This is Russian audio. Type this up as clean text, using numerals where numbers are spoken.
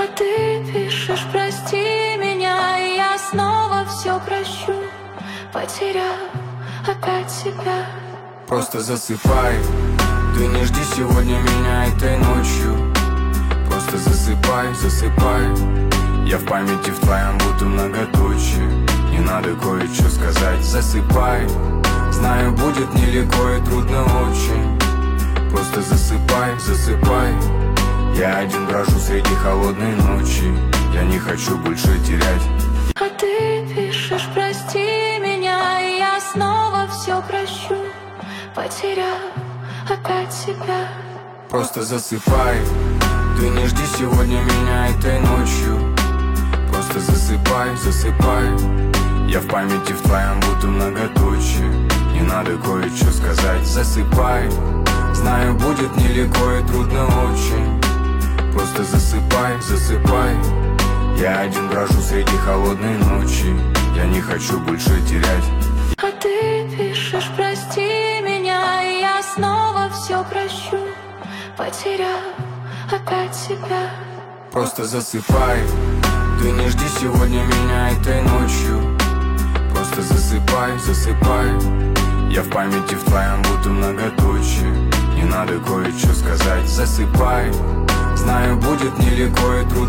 А ты пишешь: прости меня, и я снова все прощу, потеряв опять себя. Просто засыпай, ты не жди сегодня меня этой ночью. Просто засыпай, засыпай, я в памяти в твоем будто многоточие. Не надо кое-что сказать, засыпай. Знаю, будет нелегко и трудно очень. Просто засыпай, засыпай. Я один брожу среди холодной ночи. Я не хочу больше терять. А ты пишешь: прости меня, и я снова все прощу, потеряв опять себя. Просто засыпай, ты не жди сегодня меня этой ночью. Просто засыпай, засыпай, я в памяти в твоем будто многоточие. Не надо кое-что сказать, засыпай. Знаю, будет нелегко и трудно очень. Просто засыпай, засыпай. Я один брожу среди холодной ночи. Я не хочу больше терять. А ты пишешь: прости меня, и я снова все прощу, потеряв опять себя. Просто засыпай, ты не жди сегодня меня этой ночью. Просто засыпай, засыпай, я в памяти в твоем будто многоточие. Не надо кое-что сказать, засыпай. Знаю, будет нелегко и трудно